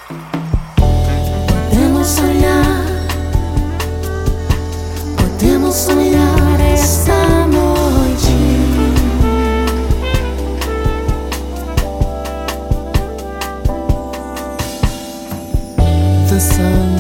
Podemos sonhar, podemos sonhar esta noite. The sun